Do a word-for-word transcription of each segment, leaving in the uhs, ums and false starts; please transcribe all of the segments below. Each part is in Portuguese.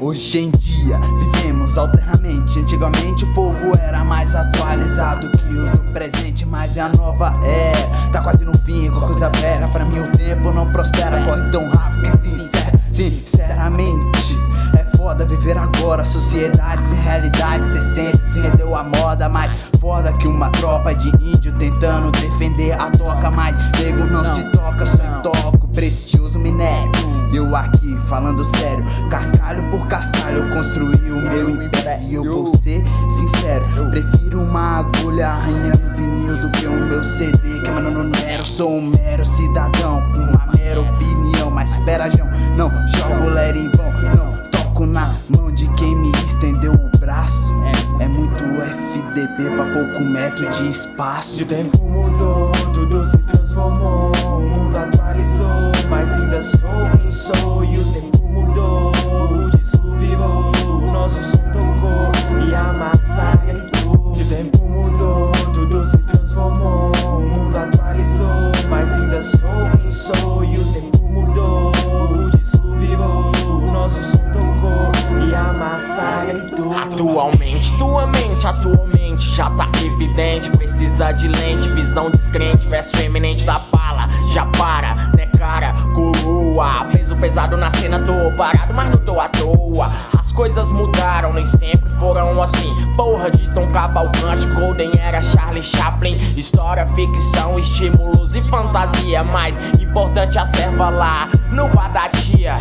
Hoje em dia vivemos alternamente. Antigamente o povo era mais atualizado que os do presente, mas é a nova era. Tá quase no fim, igual coisa velha. Pra mim o tempo não prospera, corre tão rápido que se encerra. Sinceramente, é foda viver agora. Sociedade sem realidade, sem essência, se rendeu a moda. Mais foda que uma tropa de índio tentando defender a toca. Mas nego não se toca, só intoca o precioso minério. Eu aqui falando sério, cascalho por cascalho eu construí o meu império. E eu vou ser sincero, prefiro uma agulha arranhando vinil do que o meu C D queimando no nero. Sou um mero cidadão, uma mera opinião. Mas espera, João, não jogo ler em vão. Não toco na mão de quem me estendeu o braço. É, é muito F D P pra pouco metro de espaço. O tempo mudou, tudo se transformou, o mundo atualizou, mas ainda sou quem sou. E o tempo mudou, o disco virou, o nosso som tocou e a massa gritou. E o tempo mudou, tudo se transformou, o mundo atualizou, mas ainda sou quem sou. E o tempo mudou, o disco virou, o nosso som tocou e a massa gritou. Atualmente, tua mente, atualmente já tá evidente. Precisa de lente, visão descrente, verso eminente da bala. Já para, né cara, coroa. Peso pesado na cena, tô parado, mas não tô à toa. As coisas mudaram, nem sempre foram assim. Porra de Tom Cavalcante, Golden era Charlie Chaplin. História, ficção, estímulos e fantasia. Mais importante a serva lá no Badatia.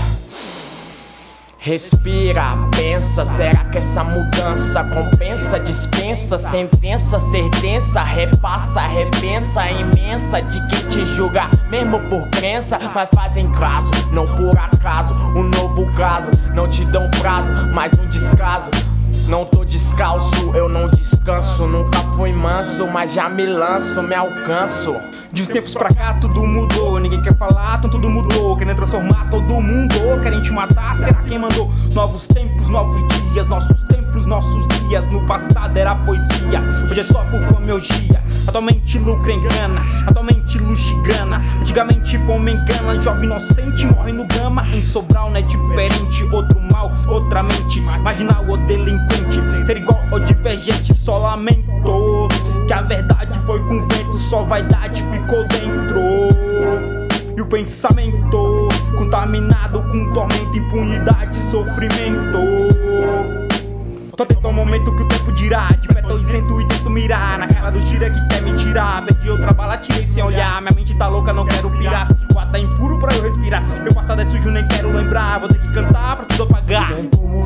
Respira, pensa, será que essa mudança compensa? Dispensa, sentença, certeza, repassa, repensa, imensa de quem te julga, mesmo por crença. Mas fazem caso, não por acaso, um novo caso. Não te dão prazo, mais um descaso. Não tô descalço, eu não descanso. Nunca fui manso, mas já me lanço, me alcanço. De uns tempos pra cá tudo mudou, ninguém quer falar, então tudo mudou. Querem transformar todo mundo, querem te matar, será quem mandou? Novos tempos, novos dias, nossos templos, nossos dias. No passado era poesia, hoje é só por fama e orgia. Atualmente lucro engana, atualmente luxo e grana. Antigamente fome engana, jovem inocente morre no gama. Em Sobral não é diferente, outro mal, outra mente. Marginal ou delinquente, ser igual ou divergente, só lamento que a verdade foi com vento, só vaidade ficou dentro. E o pensamento contaminado com tormento, impunidade e sofrimento. Tô atento ao momento que o tempo dirá. De pé tô isento e tento mirar na cara dos tira que quer me tirar. Perdi outra bala, tirei sem olhar. Minha mente tá louca, não quero pirar. O ar tá impuro pra eu respirar. Meu passado é sujo, nem quero lembrar. Vou ter que cantar pra tudo apagar.